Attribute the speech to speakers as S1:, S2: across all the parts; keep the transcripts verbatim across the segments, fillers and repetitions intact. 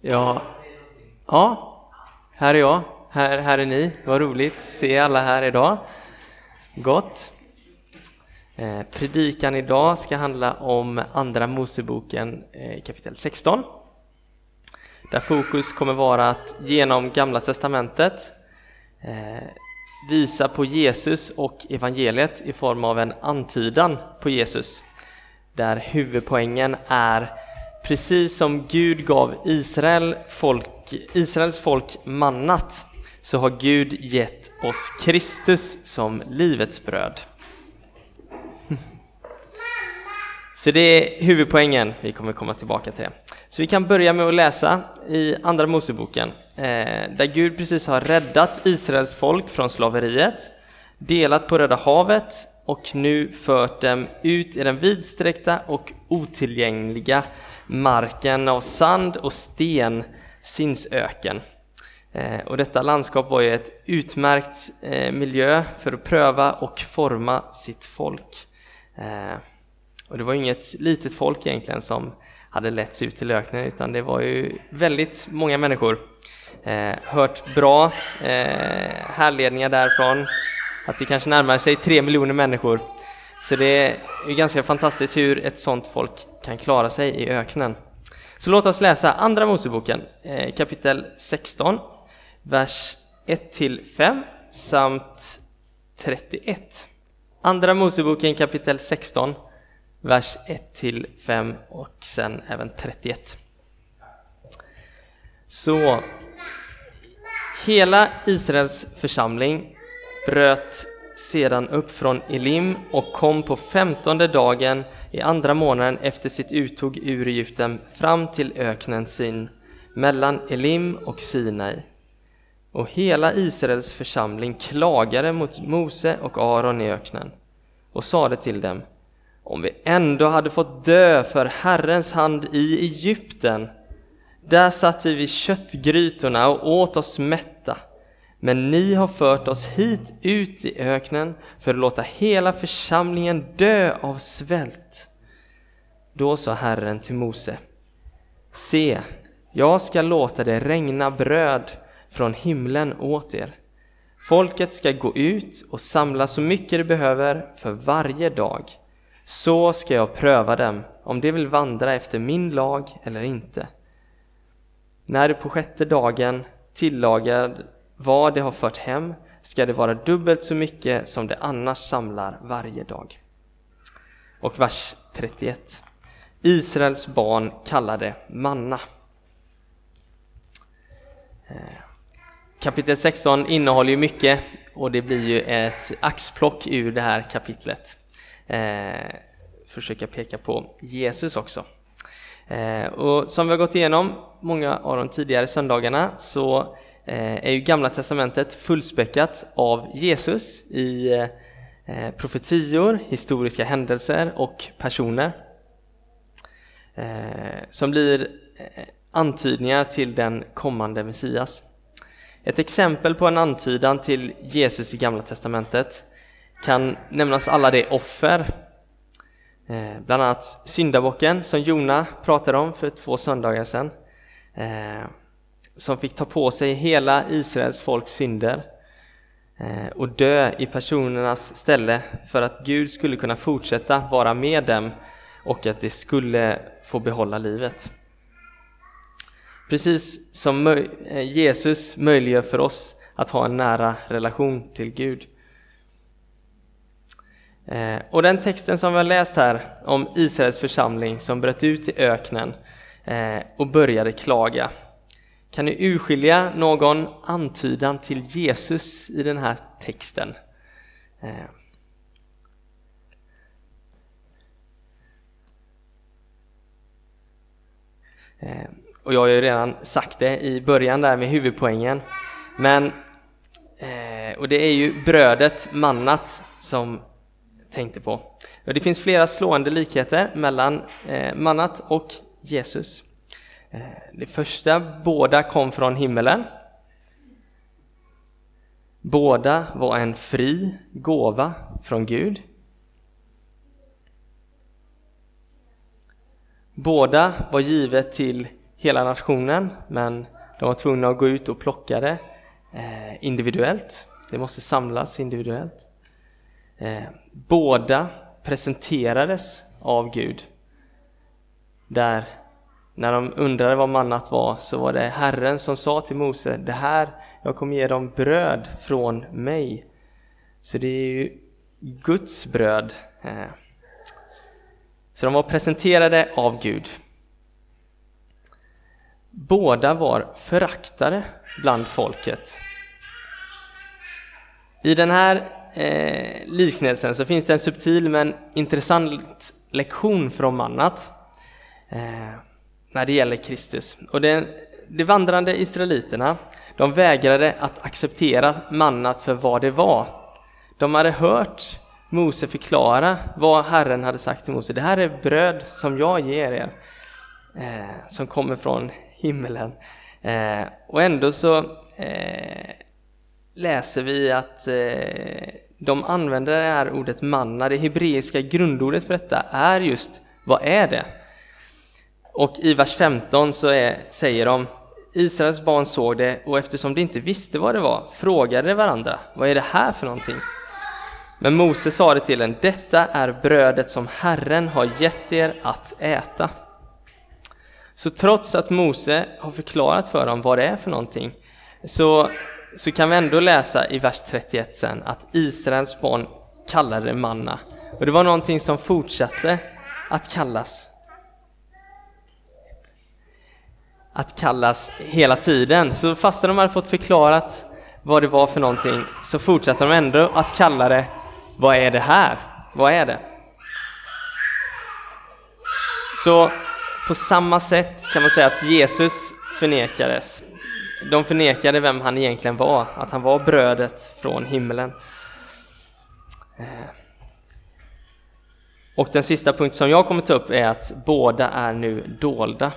S1: Ja, ja, här är jag, här, här är ni. Vad roligt, se alla här idag. Gott. Eh, predikan idag ska handla om Andra Moseboken eh, kapitel sexton. Där fokus kommer vara att genom Gamla testamentet eh, visa på Jesus och evangeliet i form av en antydan på Jesus. Där huvudpoängen är precis som Gud gav Israel folk, Israels folk mannat, så har Gud gett oss Kristus som livets bröd. Så det är huvudpoängen, vi kommer komma tillbaka till det. Så vi kan börja med att läsa i Andra Moseboken, eh, där Gud precis har räddat Israels folk från slaveriet, delat på Röda havet och nu fört dem ut i den vidsträckta och otillgängliga marken av sand och sten, Sinsöken. Eh, och detta landskap var ju ett utmärkt eh, miljö för att pröva och forma sitt folk. Eh, och det var inget litet folk egentligen som hade letts ut till öknen, utan det var ju väldigt många människor. Eh, hört bra eh, härledningar därifrån, att det kanske närmar sig tre miljoner människor. Så det är ju ganska fantastiskt hur ett sånt folk kan klara sig i öknen. Så låt oss läsa Andra Moseboken eh, kapitel sexton, vers ett till fem samt trettioett. Andra Moseboken kapitel sexton, vers ett till fem och sen även trettioett. Så hela Israels församling bröt sedan upp från Elim och kom på femtonde dagen i andra månaden efter sitt uttåg ur Egypten fram till öknen Sin mellan Elim och Sinai. Och hela Israels församling klagade mot Mose och Aron i öknen och sade till dem: om vi ändå hade fått dö för Herrens hand i Egypten, där satt vi vid köttgrytorna och åt oss mätta. Men ni har fört oss hit ut i öknen för att låta hela församlingen dö av svält. Då sa Herren till Mose: se, jag ska låta det regna bröd från himlen åt er. Folket ska gå ut och samla så mycket de behöver för varje dag. Så ska jag pröva dem, om de vill vandra efter min lag eller inte. När det på sjätte dagen tillagar vad de har fört hem, ska det vara dubbelt så mycket som de annars samlar varje dag. Och vers trettioett. Israels barn kallade manna. Kapitel sexton innehåller ju mycket, och det blir ju ett axplock ur det här kapitlet. Eh, försöka peka på Jesus också. Eh, och som vi har gått igenom många av de tidigare söndagarna, så eh, är ju Gamla testamentet fullspäckat av Jesus i eh, profetior, historiska händelser och personer eh, som blir eh, antydningar till den kommande Messias. Ett exempel på en antydan till Jesus i Gamla testamentet kan nämnas alla de offer, eh, bland annat syndabocken som Jona pratade om för två söndagar sedan, eh, som fick ta på sig hela Israels folks synder eh, och dö i personernas ställe för att Gud skulle kunna fortsätta vara med dem och att de skulle få behålla livet. Precis som mö- Jesus möjliggör för oss att ha en nära relation till Gud. Eh, och den texten som vi har läst här om Israels församling som bröt ut i öknen eh, och började klaga. Kan ni urskilja någon antydan till Jesus i den här texten? Eh. Eh, och jag har ju redan sagt det i början där med huvudpoängen. Men, eh, och det är ju brödet, mannat, som tänkte på. Och det finns flera slående likheter mellan eh, mannat och Jesus. Eh, det första, båda kom från himmelen. Båda var en fri gåva från Gud. Båda var givet till hela nationen, men de var tvungna att gå ut och plocka det eh, individuellt. Det måste samlas individuellt. Eh, båda presenterades av Gud. Där när de undrade vad mannat var, så var det Herren som sa till Mose: det här, jag kommer ge dem bröd från mig. Så det är ju Guds bröd. Eh, Så de var presenterade av Gud. Båda var föraktade bland folket. I den här eh, liknelsen så finns det en subtil men intressant lektion från mannat eh, när det gäller Kristus. Och det, de vandrande israeliterna, de vägrade att acceptera mannat för vad det var. De hade hört Mose förklara vad Herren hade sagt till Mose. Det här är bröd som jag ger er, eh, som kommer från himmelen. Eh, och ändå så eh, läser vi att eh, de använder det här ordet manna. Det hebreiska grundordet för detta är just, vad är det? Och i vers femton så är, säger de: Israels barn såg det, och eftersom de inte visste vad det var, frågade varandra: vad är det här för någonting? Men Mose sa det till en: detta är brödet som Herren har gett er att äta. Så trots att Mose har förklarat för dem vad det är för någonting, så, så kan vi ändå läsa i vers trettioett sen att Israels barn kallade det manna. Och det var någonting som fortsatte att kallas. Att kallas hela tiden. Så fast de hade fått förklarat vad det var för någonting, så fortsatte de ändå att kalla det: vad är det här? Vad är det? Så på samma sätt kan man säga att Jesus förnekades. De förnekade vem han egentligen var, att han var brödet från himlen. Och den sista punkt som jag kommer ta upp är att båda är nu dolda.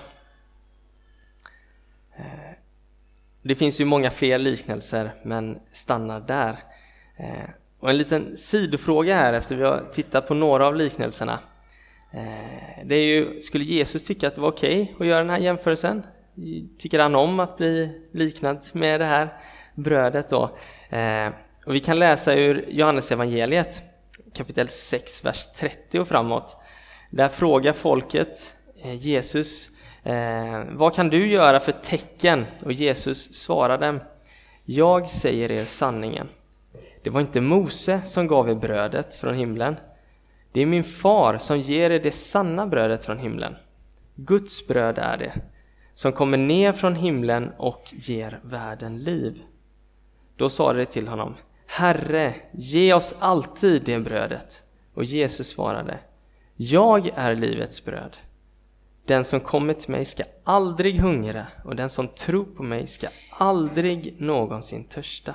S1: Det finns ju många fler liknelser, men stannar där. Och en liten sidofråga här, efter vi har tittat på några av liknelserna. Det är ju, skulle Jesus tycka att det var okej att göra den här jämförelsen? Tycker han om att bli liknad med det här brödet då? Och vi kan läsa ur Johannes evangeliet, kapitel sex, vers trettio och framåt. Där frågar folket Jesus: Eh, vad kan du göra för tecken? Och Jesus svarade dem: jag säger er sanningen. Det var inte Mose som gav er brödet från himlen. Det är min far som ger er det sanna brödet från himlen. Guds bröd är det, som kommer ner från himlen och ger världen liv. Då sa det till honom: Herre, ge oss alltid det brödet. Och Jesus svarade: jag är livets bröd. Den som kommer till mig ska aldrig hungra, och den som tror på mig ska aldrig någonsin törsta.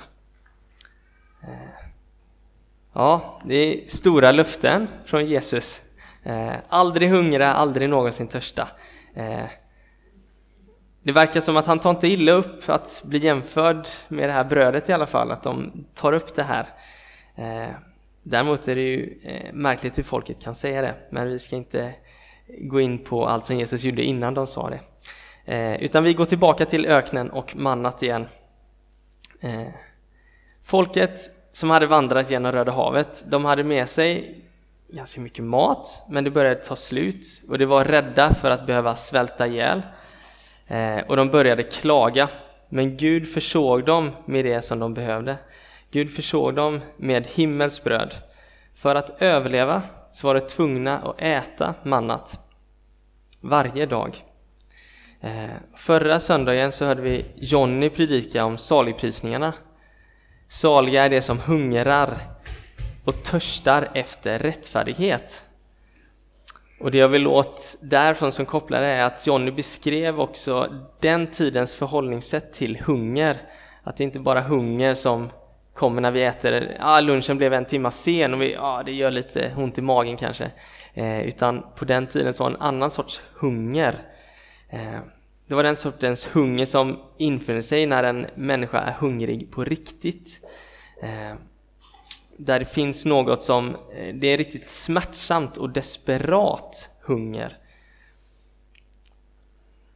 S1: Ja, det är stora löften från Jesus. Aldrig hungra, aldrig någonsin törsta. Det verkar som att han tar inte illa upp att bli jämförd med det här brödet i alla fall, att de tar upp det här. Däremot är det ju märkligt hur folket kan säga det, men vi ska inte gå in på allt som Jesus gjorde innan de sa det. Eh, utan vi går tillbaka till öknen och mannat igen. Eh, folket som hade vandrat genom Röda havet, de hade med sig ganska mycket mat, men det började ta slut och de var rädda för att behöva svälta ihjäl. Eh, och de började klaga, men Gud försåg dem med det som de behövde. Gud försåg dem med himmelsbröd. För att överleva så var de tvungna att äta mannat varje dag. Eh, förra söndagen så hörde vi Johnny predika om saligprisningarna. Saliga är det som hungrar och törstar efter rättfärdighet. Och det jag vill åt därifrån som kopplar det är att Johnny beskrev också den tidens förhållningssätt till hunger. Att det inte bara hunger som kommer när vi äter, ja, lunchen blev en timme sen och vi, ja, det gör lite ont i magen kanske. Eh, utan på den tiden så var en annan sorts hunger. Eh, det var den sortens hunger som infinner sig när en människa är hungrig på riktigt. Eh, där det finns något som, eh, det är riktigt smärtsamt och desperat hunger.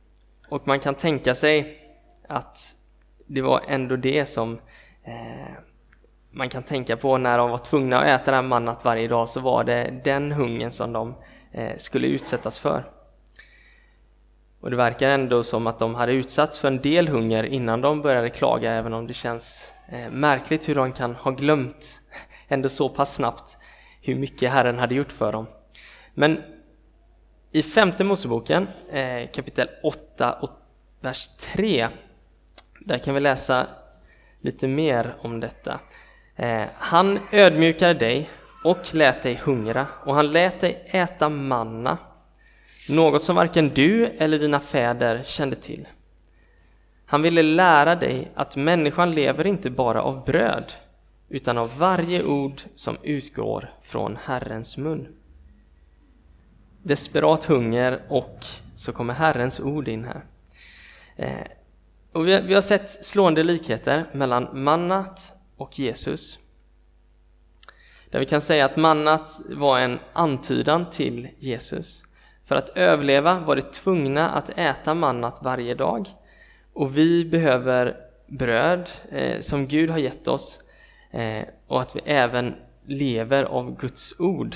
S1: och man kan tänka sig att det var ändå det som eh, man kan tänka på när de var tvungna att äta det här mannat varje dag, så var det den hungern som de eh, skulle utsättas för. Och det verkar ändå som att de hade utsatts för en del hunger innan de började klaga, även om det känns eh, märkligt hur de kan ha glömt ändå så pass snabbt hur mycket Herren hade gjort för dem. Men i femte Moseboken, eh, kapitel åtta och vers tre, där kan vi läsa lite mer om detta. Eh, han ödmjukade dig och lät dig hungra, och han lät dig äta manna, något som varken du eller dina fäder kände till. Han ville lära dig att människan lever inte bara av bröd, utan av varje ord som utgår från Herrens mun. Desperat hunger, och så kommer Herrens ord in här. Eh, och vi, vi har sett slående likheter mellan mannat och Jesus. Där vi kan säga att mannat var en antydan till Jesus. För att överleva var det tvungna att äta mannat varje dag. Och vi behöver bröd eh, som Gud har gett oss. Eh, och att vi även lever av Guds ord.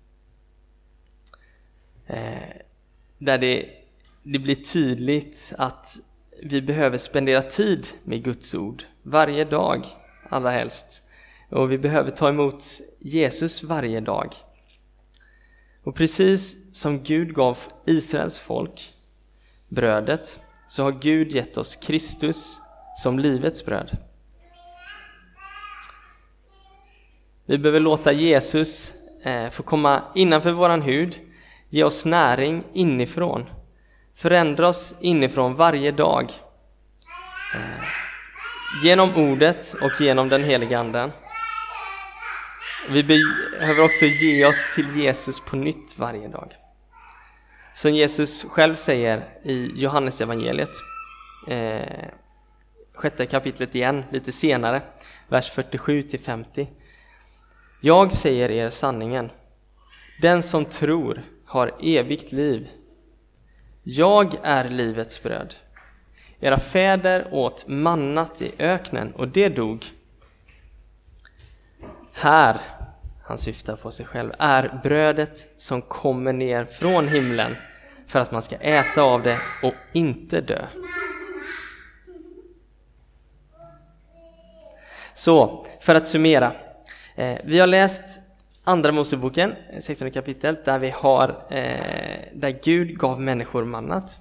S1: Eh, där det, det blir tydligt att vi behöver spendera tid med Guds ord varje dag, allra helst. Och vi behöver ta emot Jesus varje dag. Och precis som Gud gav Israels folk brödet, så har Gud gett oss Kristus som livets bröd. Vi behöver låta Jesus eh, få komma innanför våran hud, ge oss näring inifrån, förändra oss inifrån varje dag. Eh, genom ordet och genom den heliga anden. Vi behöver också ge oss till Jesus på nytt varje dag. Som Jesus själv säger i Johannes evangeliet, eh, sjätte kapitlet igen, lite senare, vers fyrtiosju till femtio. Jag säger er sanningen. Den som tror har evigt liv. Jag är livets bröd. Era fäder åt mannat i öknen, och det dog. Här, han syftar på sig själv, är brödet som kommer ner från himlen för att man ska äta av det och inte dö. Så, för att summera. Eh, vi har läst andra Moseboken, sextonde kapitel, där vi har eh, där Gud gav människor mannat.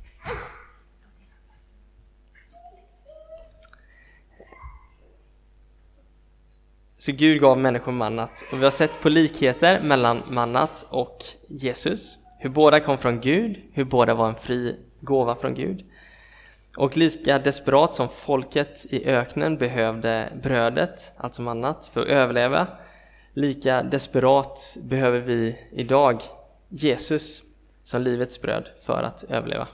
S1: Så Gud gav människor mannat, och vi har sett på likheter mellan mannat och Jesus. Hur båda kom från Gud, hur båda var en fri gåva från Gud. Och lika desperat som folket i öknen behövde brödet, alltså mannat, för att överleva, lika desperat behöver vi idag Jesus som livets bröd för att överleva.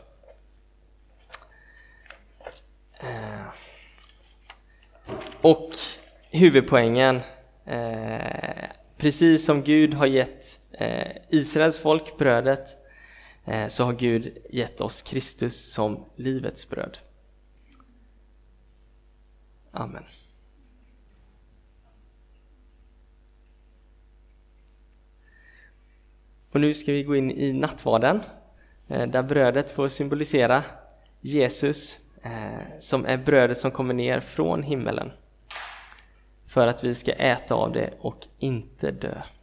S1: Och huvudpoängen, eh, precis som Gud har gett eh, Israels folk brödet, eh, så har Gud gett oss Kristus som livets bröd. Amen. Och nu ska vi gå in i nattvarden, eh, där brödet får symbolisera Jesus, eh, som är brödet som kommer ner från himmelen, för att vi ska äta av det och inte dö.